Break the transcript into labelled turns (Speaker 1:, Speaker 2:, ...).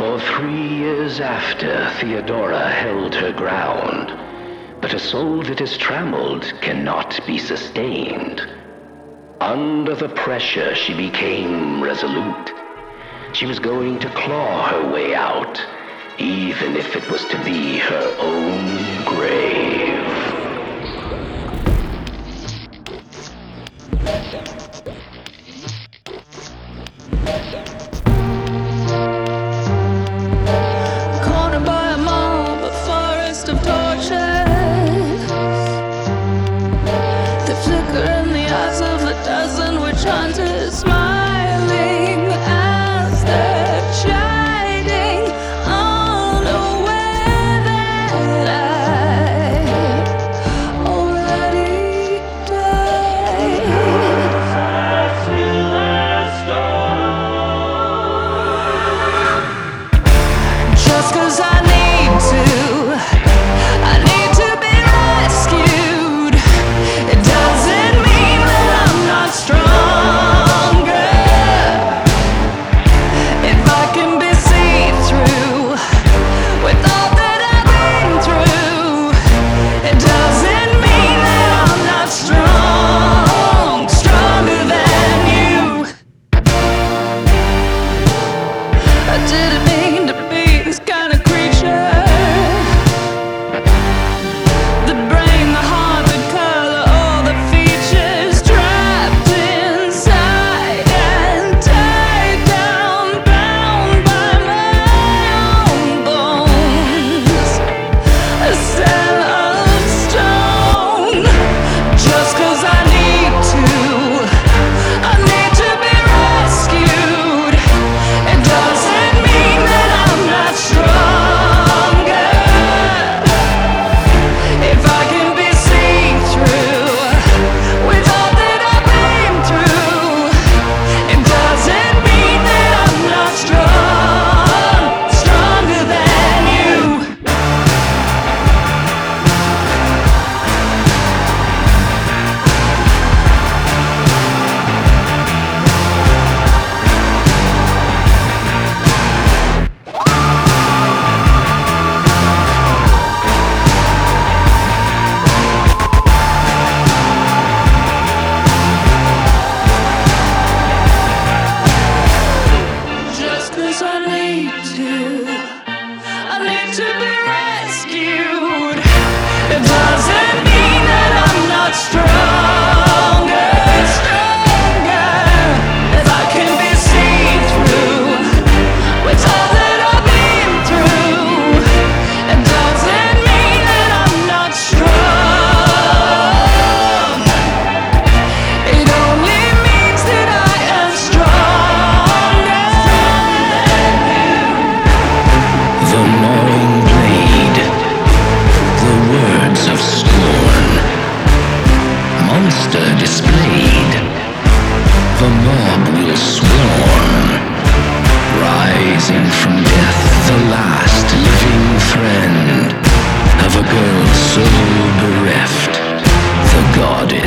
Speaker 1: For 3 years after, Theodora held her ground. But a soul that is trammeled cannot be sustained. Under the pressure, she became resolute. She was going to claw her way out, even if it was to be her own grave.
Speaker 2: Cornered by a mob, a forest of torches. The flicker in the eyes of a dozen witch hunters, smiling as they're chiding, unaware that I already died. Just 'cause I need to be rescued. It doesn't mean that I'm not stronger. If I can be seen through with all that I've been through, it doesn't mean that I'm not stronger than you. I didn't mean to be this kind of creature. The brain, the heart, the color, all the features trapped inside and tied down, bound by my own bones. A cell of stone. Just 'cause I need to be rescued. It doesn't mean that I'm not stronger. If I can be seen through with all that I've been through, it doesn't mean that I'm not stronger than you. Just 'cause I need to be rescued. It doesn't mean that I'm not stronger. If I can be seen through with all that I've been through, it doesn't mean that I'm not strong. It only means that I am stronger.
Speaker 1: The gnawing blade, the words of scorn, monster displayed, the mob will swarm, rising from death, the last living friend of a girl so bereft, the goddess.